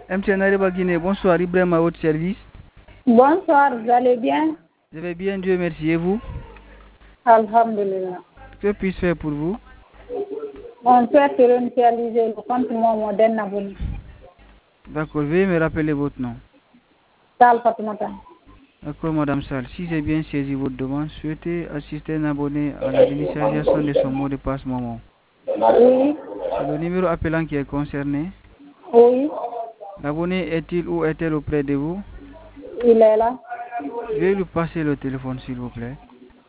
MTN Ariba Guinée, bonsoir, Ibrahim à votre service. Bonsoir, vous allez bien? Je vais bien, Dieu merci. Et vous? Alhamdulillah. Que puis-je faire pour vous? On souhaite réinitialiser le compte moderne Nabouni. D'accord, veuillez me rappeler votre nom. Sal Fatoumata. D'accord, Madame Sal. Si j'ai bien saisi votre demande, souhaitez assister un abonné à la réinitialisation de son mot de passe Momo. Oui. C'est le numéro appelant qui est concerné. Oui. L'abonné est-il ou est-elle auprès de vous? Il est là. Veuillez lui passer le téléphone, s'il vous plaît.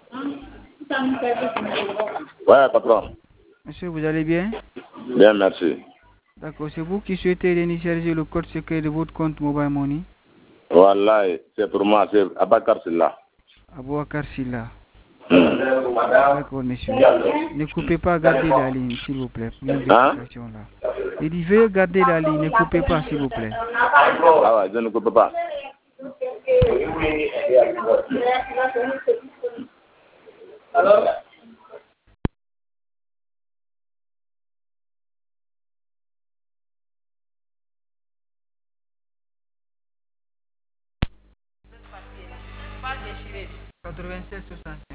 Ouais, patron. Monsieur, vous allez bien? Bien, merci. D'accord, c'est vous qui souhaitez réinitialiser le code secret de votre compte Mobile Money? Voilà, c'est pour moi, c'est Abakar Silla. Abouakar Silla. D'accord, monsieur. Ne coupez pas, gardez la ligne, s'il vous plaît, pour une vérification là. Il dit, veuillez garder la ligne, ne coupez pas, s'il vous plaît. Ah ouais, je ne coupe pas. Alors Pas déchiré. 96-65.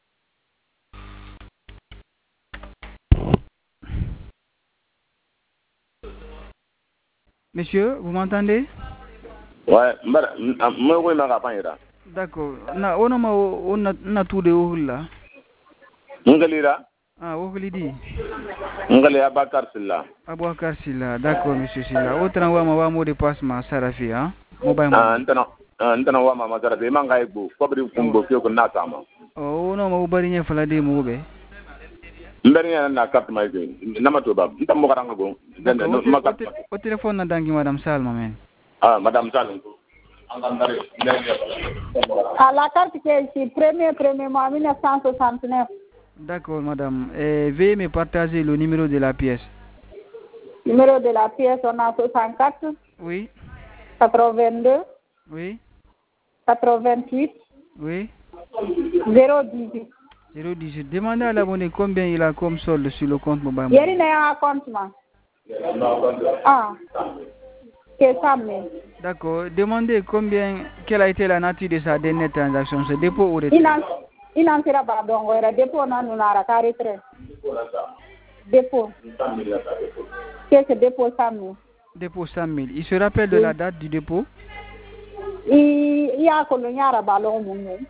Monsieur, vous m'entendez? Ouais, moi, je vais pas. D'accord. On a tout de haut là. Ngalira? Ah, vous voulez dire? Ngali Abakar Silla. Abouakar Silla. D'accord, monsieur Silla. Autre endroit, ma mot de passe, ma Sarafi, hein? Mobile Money. Ntana wa mama Sarafi, manga ibu. Kobri kumbo kyo na sama. Oh, non, ma ubari nya fala de moube. Mberi na carte mai nama to ba. Ntam mo karanga go. Au téléphone na dangi Madame Salma, men. Ah, Madame Salma. À la carte qui est ici, premier mois 1969. D'accord, madame. Veuillez me partager le numéro de la pièce. Numéro de la pièce, on a 64. Oui. 82. Oui. 88. Oui. 018. 018. Demandez à l'abonné combien il a comme solde sur le compte mobile. Il y a un compte, moi. Ah. C'est ça, mais. D'accord. Demandez quelle a été la nature de sa dernière transaction. C'est dépôt ou retrait? Il n'en sera pas donc. Dépôt, non, on a un retrait. Dépôt. Qu'est-ce que dépôt 100 000? Dépôt 100 000. Il se rappelle de la date du dépôt? Il y a un ballon.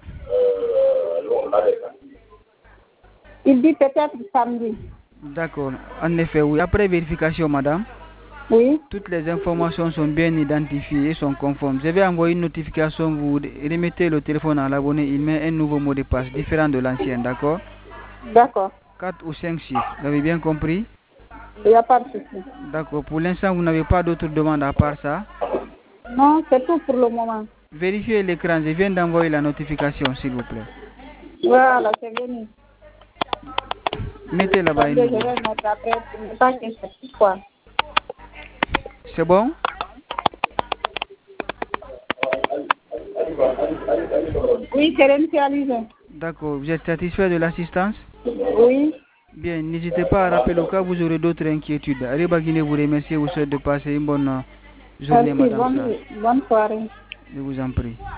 Il dit peut-être samedi. D'accord. En effet, oui. Après vérification, madame. Oui. Toutes les informations sont bien identifiées et sont conformes. Je vais envoyer une notification, vous remettez le téléphone à l'abonné, il met un nouveau mot de passe différent de l'ancien, d'accord? D'accord. 4 ou 5 chiffres, vous avez bien compris? Il n'y a pas de souci. D'accord. Pour l'instant, vous n'avez pas d'autres demandes à part ça? Non, c'est tout pour le moment. Vérifiez l'écran, je viens d'envoyer la notification, s'il vous plaît. Voilà, c'est venu. Mettez là-bas une. Je vais mettre après, pas que c'est quoi. C'est bon? Oui, c'est réinitialisé. D'accord. Vous êtes satisfait de l'assistance? Oui. Bien, n'hésitez pas à rappeler au cas où vous aurez d'autres inquiétudes. Ariba Guinée vous remercie et vous souhaite de passer une bonne journée, merci, madame. bonne soirée. Je vous en prie.